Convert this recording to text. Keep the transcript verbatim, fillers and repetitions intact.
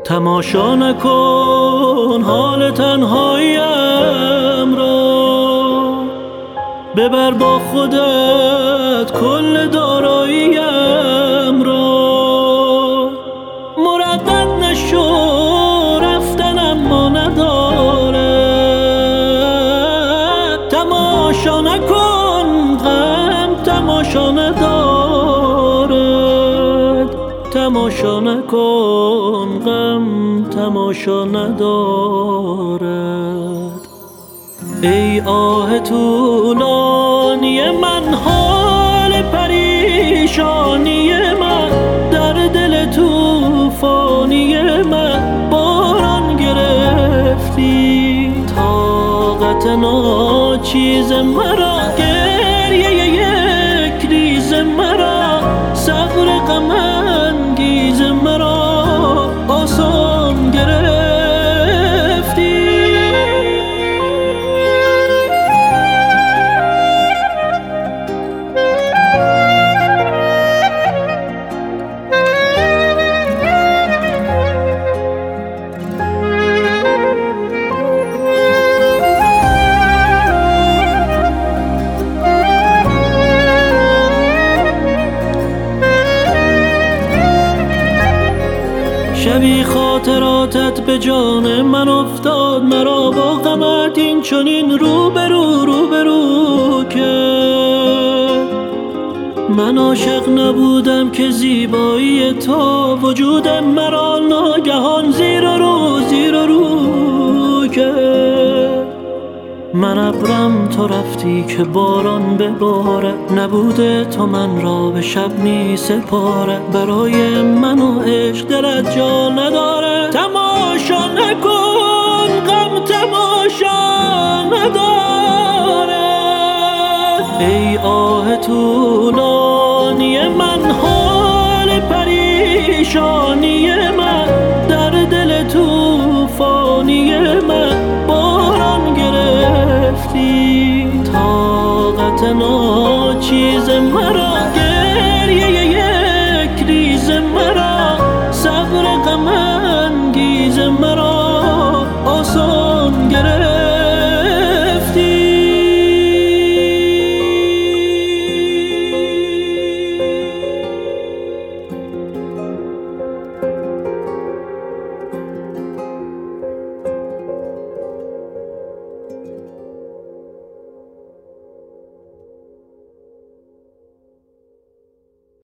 تماشا نکن حال تنهاییم را، ببر با خودت کل داراییم را. مردد نشو رفتن اما ندارد، تماشا نکن غم تماشا ندارد، تماشا نکن غم تماشا ندارد. ای آه طولانی من، حال پریشانی من، در دل طوفانی من باران گرفتی. طاقت ناچیز مرا، گریه یک ریز مرا، صبر غم انگیز مرا آسان گرفتی. شبی خاطراتت به جان من افتاد، مرا با غمت این چنین روبرو روبرو کرد. من عاشق نبودم که زیبایی تو وجود مرا ناگهان زیر و رو زیر و رو کرد. من ابرم تو رفتی که باران ببارد، نبوده تو من را به شب می سپارد. برای من و عشق دلت جا نداره، تماشا نکن غم تماشا نداره. ای آه طولانی من، حال پریشانی من، در دل طوفانی من باران گرفتی.